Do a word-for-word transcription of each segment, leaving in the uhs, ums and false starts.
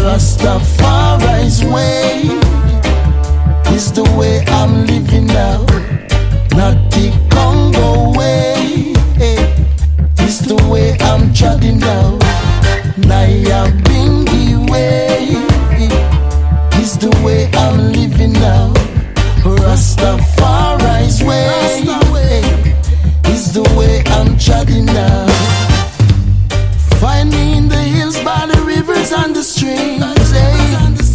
Rastafari's way is the way I'm living now. Not the Congo way, is the way I'm treading now. Naya Bingi way is the way I'm living now. Rastafari's way is the way I'm treading now. Find me in the hills by the rivers and the streams, eh?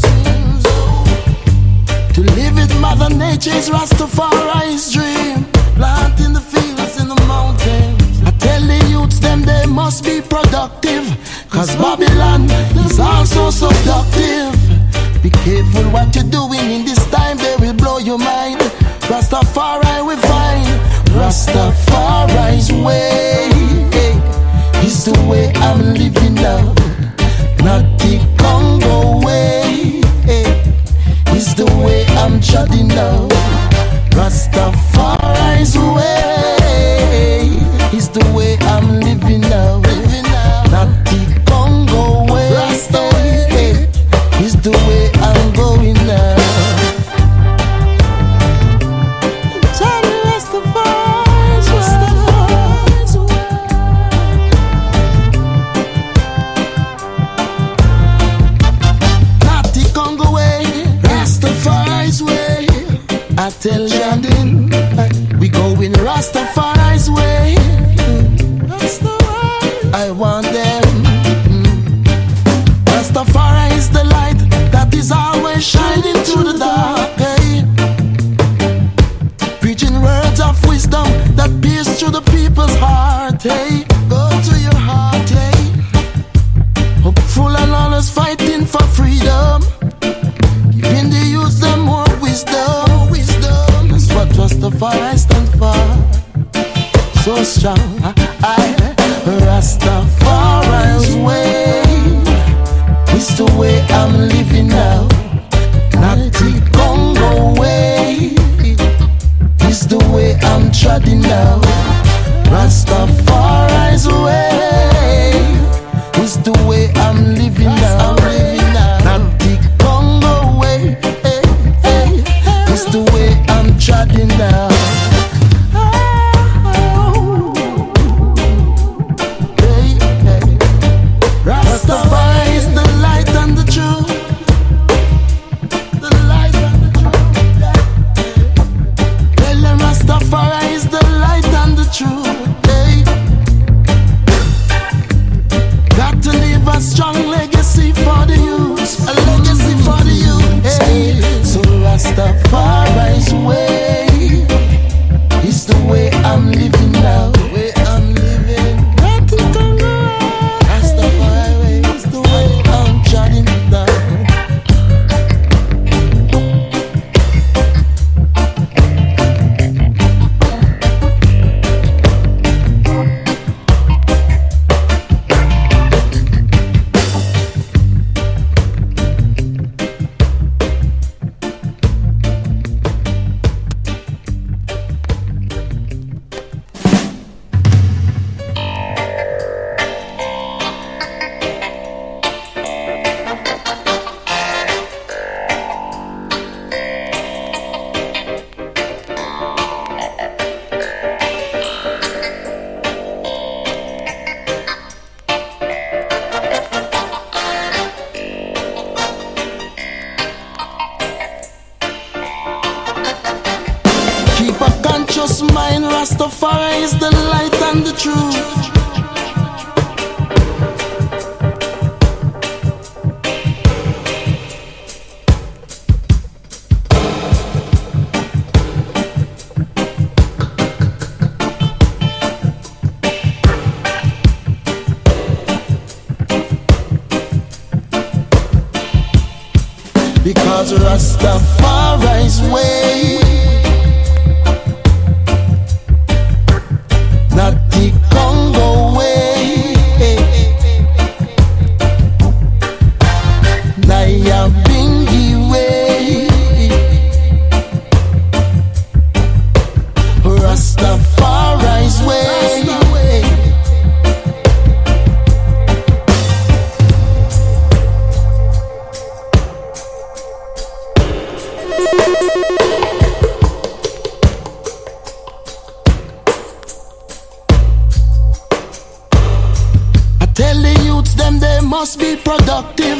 To live with Mother Nature's Rastafari's dream. Plant in the fields, in the mountains. I tell the youths them they must be productive, cause Babylon is also seductive. Be careful what you're doing in this time, they will blow your mind. Rastafari we find, Rastafari's way is the way I'm living now. Not the Congo way is the way I'm treading now. Rastafari's way is the way I'm living now. Not the Congo way is the way I'm going now. I tell Jordan, we go in Rastafari's way. I want them. Rastafari is the light that is always shining through the dark, eh? Preaching words of wisdom that pierce through the people's heart, eh? Go to your heart, eh? Hopeful and honest, fighting for freedom, giving the youth them more wisdom. What Rastafari stand for? So strong, I Rastafari's way is the way I'm living now. Not the Congo way is the way I'm treading now. Rastafari's way is the way I'm living now. Not the Congo way is the way I'm treading now. Hey, hey. Rastafari is the light and the truth. The light and the truth. Tell them Rastafari is the light and the truth. Hey. Got to leave a strong legacy for the youth. A legacy for the youth. Hey. So Rastafari's way is the way I'm living now. The way I'm living. Rastafari way is the way I'm treading now. Mind, Rastafari is the light and the truth. Because Rastafari's way, not the Congo way. Naya Bingi way. Rastafari's way. must be productive.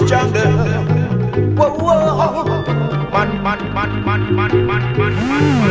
jungle. Whoa, whoa. Man, man, man, man, man, man, man, man, man.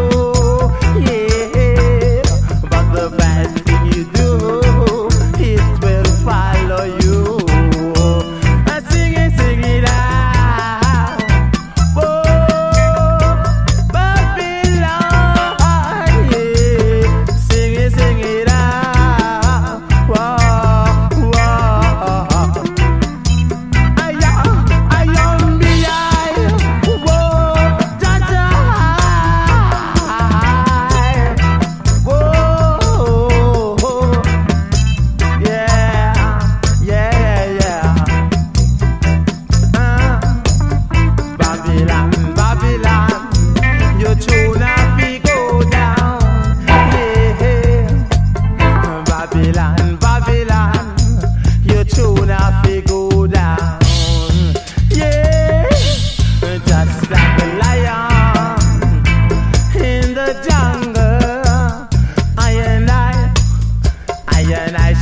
It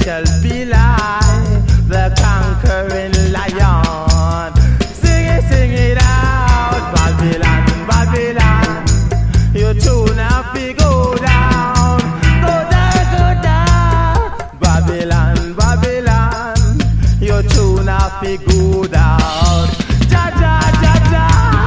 shall be like the conquering lion. Sing it, sing it out, Babylon, Babylon. You tune up, we go down, go down, go down. Babylon, Babylon. You tune up, we go down. Ja, ja, ja, ja.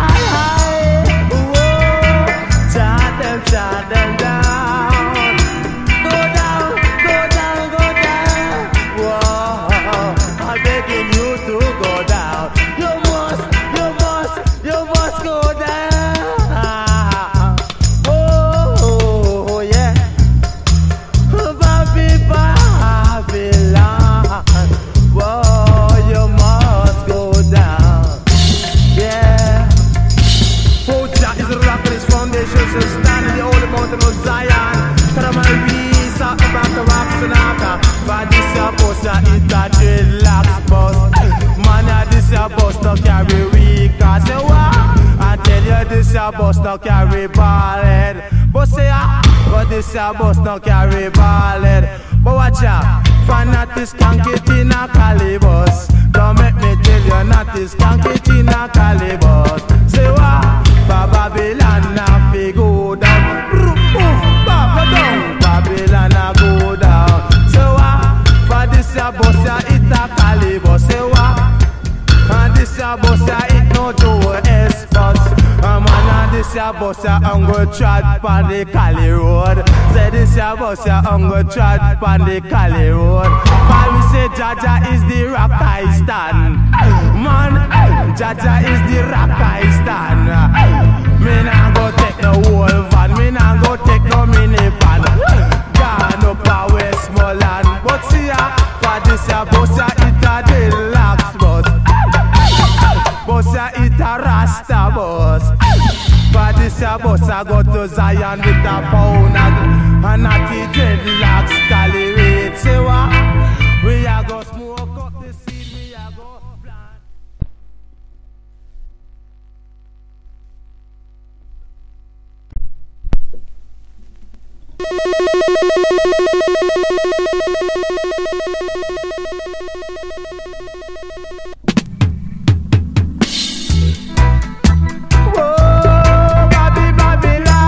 Whoa, ja, them, ja, them down. Go down, go down, go down. Whoa, I'm begging you to go down. You must, you must, you must go down. Oh, yeah. Babylon, Babylon. Whoa, you must go down. Yeah. For Jah is the rock of his foundation, so stand in the holy mountain of Zion. Tell my peace out the back of rocks and after. For this a bus a hit a dreadlocks bus. Man a this a bus no carry weak. I say what? I tell you this a bus no carry ball head. But say ah, but this a bus no carry ball head. But watch out, for not this skank it in a calibus. Don't make me tell you not this skank it in a calibus. Say what? For Babylon a fi go down. Poof, ba go down. Babylon a go down. Say what? For this a bus a hit a calibus. Say what? And this a bus a hit no Joe S bus. A man and this a bus a hunger trod pon the Cali road. Say this a bus a hunger trod pon the Cali road. For we say Jaja is the rock I stand. Man, Jaja is the rock I stand. Me nah go take no whole van. Me nah go take no minivan. Gone up a Westmoreland. But see ya, for this a bus a hit a deluxe bus. Bus a hit a Rasta bus. For this a bus a go to Zion with a pound and a natty dreadlocks Cali rate. Say what? We a go smoke up the seed, we a go plant. Whoa, Babylon, Babylon.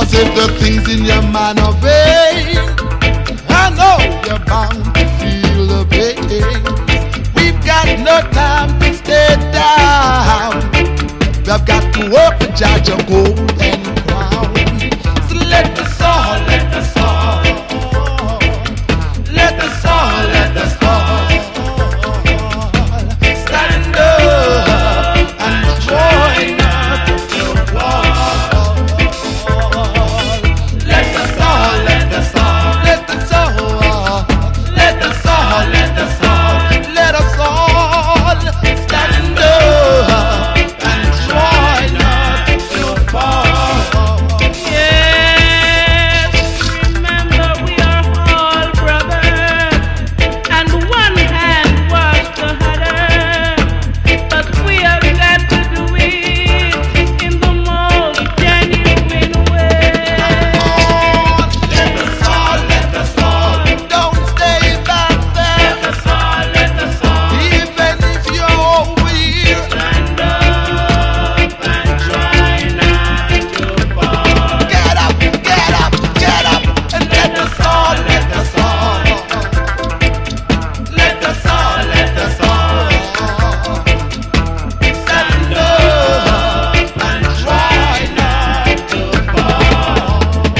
If the things in your mind are vain, I know you're bound to feel the pain. We've got no time to stay down. We've got to work to judge a golden crown. So let the soul, let the soul, let the soul, let the soul stand up and join us to fall. Let the soul, let the soul, let the soul, let the soul, let the soul, let us all stand up and join us to fall. Yes, remember we are all brothers, and one hand was the other, but we have got to do it in the most genuine way. Let the soul, let the soul, don't stay back there. Let the soul, let the soul Even if you're over here, stand up and try not to fall. get up, get up, get up, and let the soul, let the soul, let the soul, let the soul stand up and try not to fall.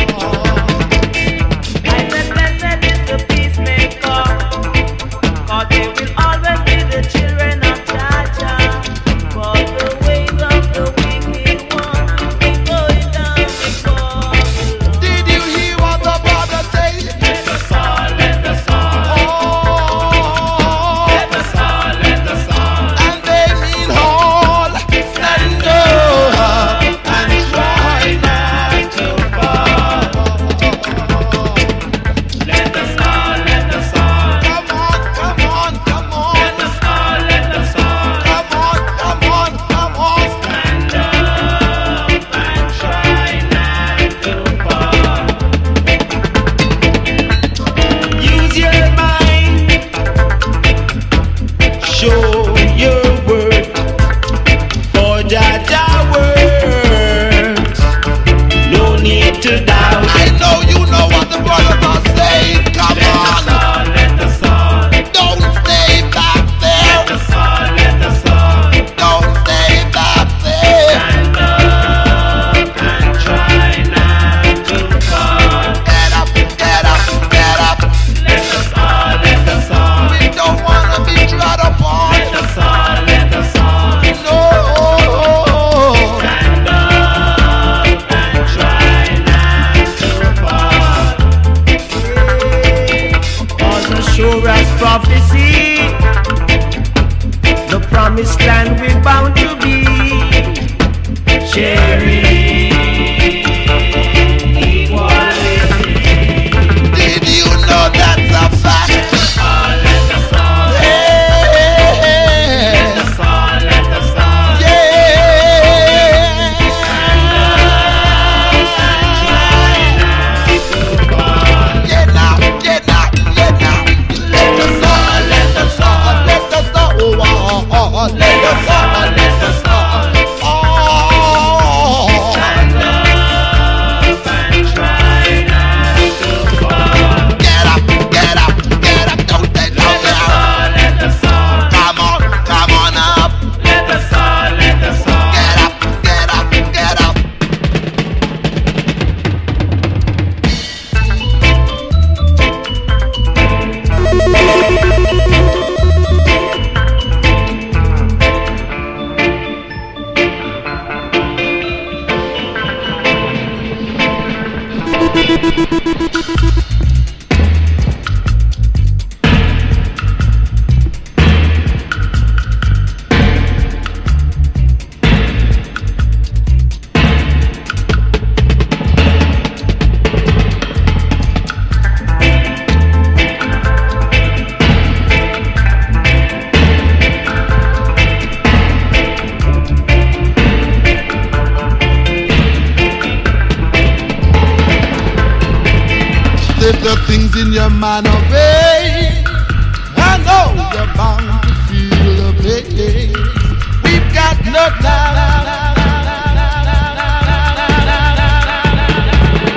I said, blessed is the peacemaker, 'cause they will always be the children of Jah-Jah. But the ways of the wicked one will be going down before the Lord. Did you hear what the brother say? Let the soul, let the soul, Oh, let the soul, let the soul and they mean all stand up and try not to fall. let the soul, let the soul, Come on, come on, come on. let the soul, let the soul Come on, come on, come on. stand up and try not to fall. Use your mind, show your work for Jah-Jah words. No need to doubt. I know you know what the brothers are saying. Come Let the on, soul, let the soul, don't stay back there. let the soul, let the soul Don't stay back there. stand up and try not to fall. Get up, get up, get up. Let the soul, let the soul, We don't wanna be trod upon. let the soul, let the soul No. stand up and try not to fall. As a sure as prophecy, the promised land we're bound to be. Sharing equality. Did you know that's a fact? Let the soul, let the soul, Yeah. let the soul, let the soul Yeah. Yeah, now, yeah, now, yeah, now. Let the soul, let the soul, let the soul, oh, oh, oh, let the soul, let the soul, oh. Get up, get up, get up, don't stay down there. Come on, come on up. Get up, get up, get up. If the things in your mind are vain, I know you're bound to feel the pain. We've got no time.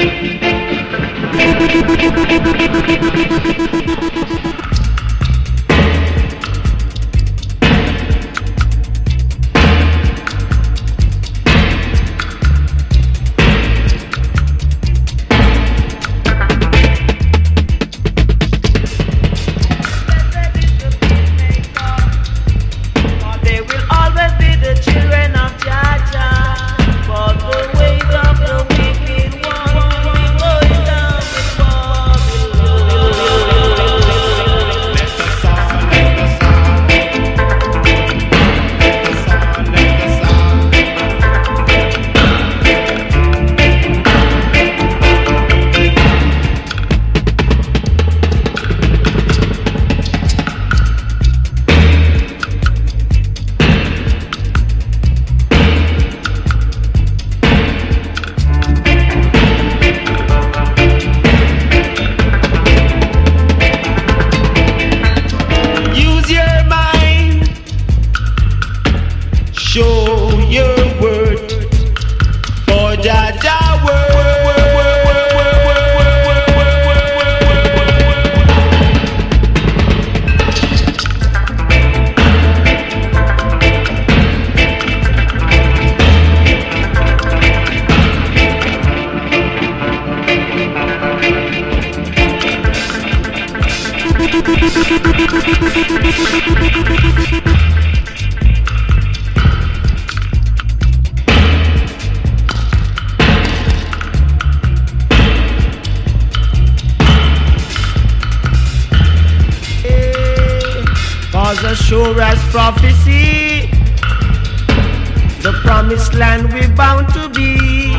Cause as sure as prophecy, the promised land we're bound to be.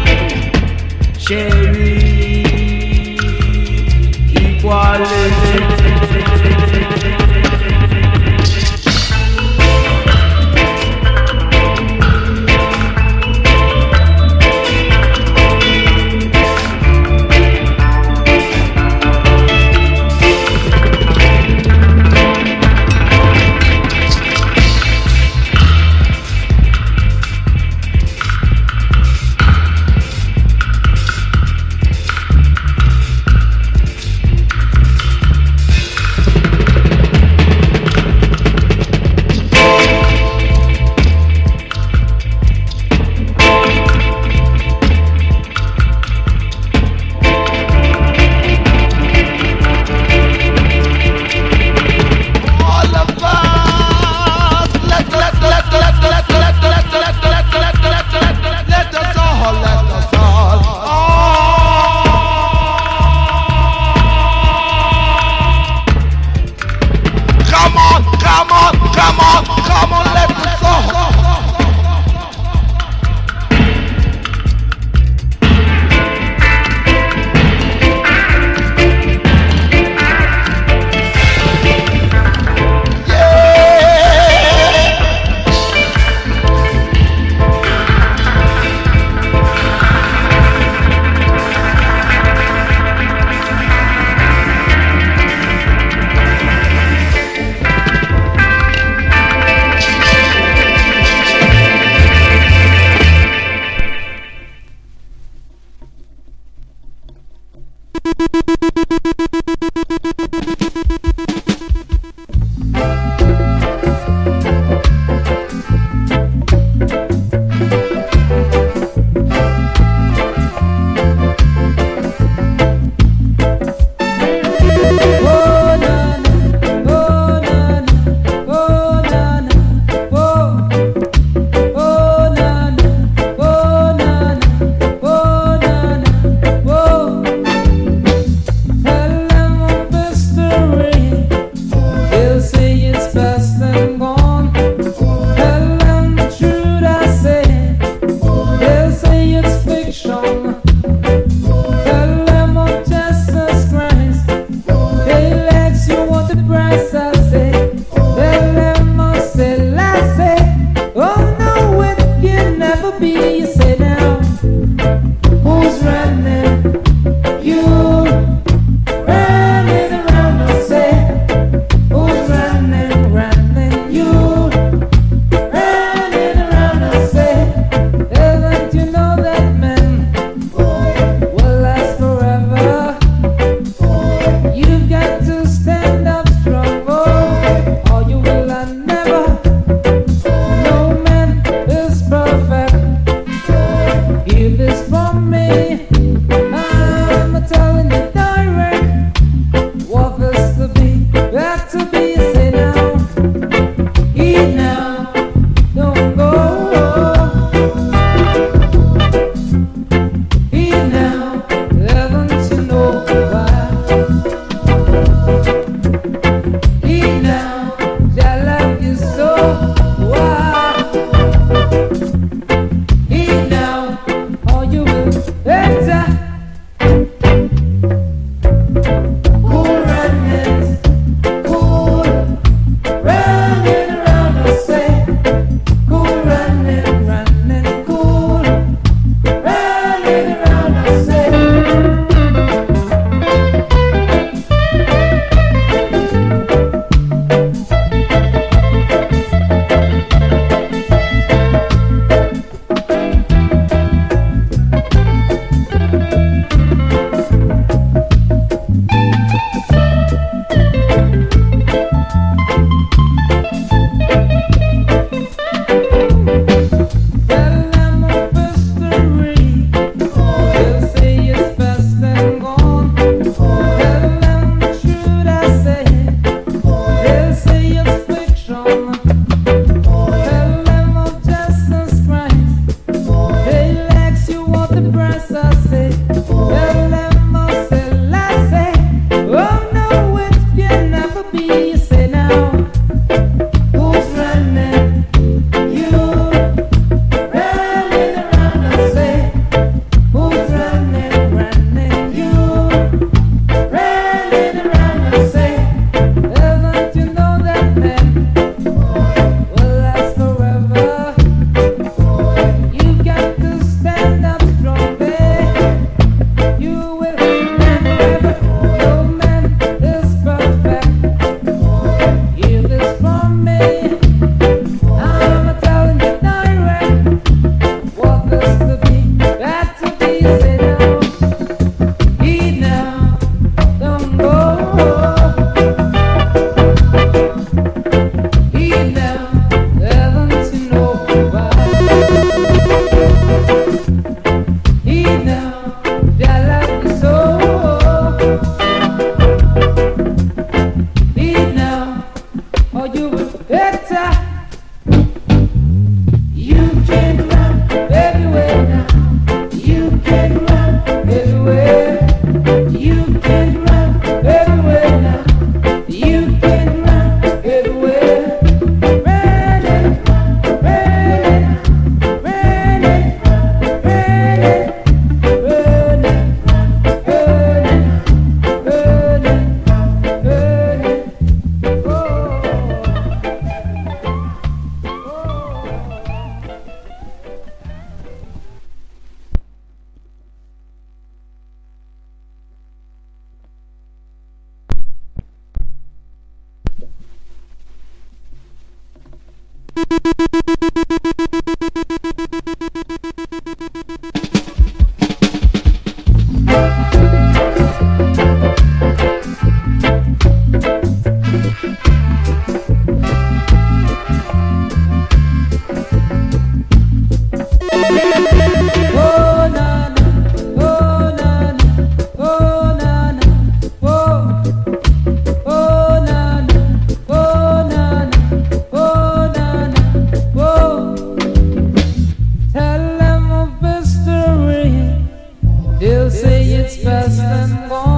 Sharing equality. I'm gone.